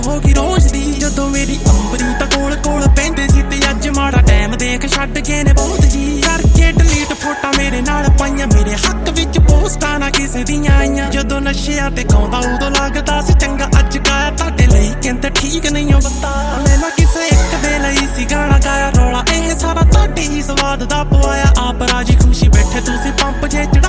ਹੋ ਗਈ ਰੋਜ਼ ਦੀ ਜਦੋਂ ਮੇਰੀ ਅੰਬਰੀਤਾ ਕੋਲ ਕੋਲ ਪੈਂਦੇ ਸੀ ਤੇ ਅੱਜ ਮਾੜਾ ਟਾਈਮ ਦੇਖ ਛੱਡ ਗਏ ਨੇ ਬਹੁਤ ਜੀ ਕਰਕੇ ਡਿਲੀਟ ਫੋਟਾ ਮੇਰੇ ਨਾਲ ਪਾਈਆਂ ਮੇਰੇ ਹੱਕ ਵਿੱਚ ਪੋਸਟਾਂ ਨਾ ਕਿਸੇ ਦੀਆਂ ਆਈਆਂ ਜਦੋਂ ਨਸ਼ਿਆਂ ਤੇ ਗਾਉਂਦਾ ਉਦੋਂ ਲੱਗਦਾ ਸੀ ਚੰਗਾ ਅੱਜ ਗਾਇਆ ਤੁਹਾਡੇ ਲਈ ਕਹਿੰਦੇ ਠੀਕ ਨਹੀਂ ਉਹ ਬੰਦਾ ਮੈਂ ਨਾ ਕਿਸੇ ਇੱਕ ਦੇ ਲਈ ਸੀ ਗਾਣਾ ਗਾਇਆ ਰੌਲਾ ਇਹ ਸਾਰਾ ਤੁਹਾਡੇ ਹੀ ਸਵਾਦ ਦਾ ਪਵਾਇਆ ਆਪ ਰਾਜੀ ਖੁਸ਼ੀ ਬੈਠੇ ਤੁਸੀਂ ਪੰਪ ਜੇ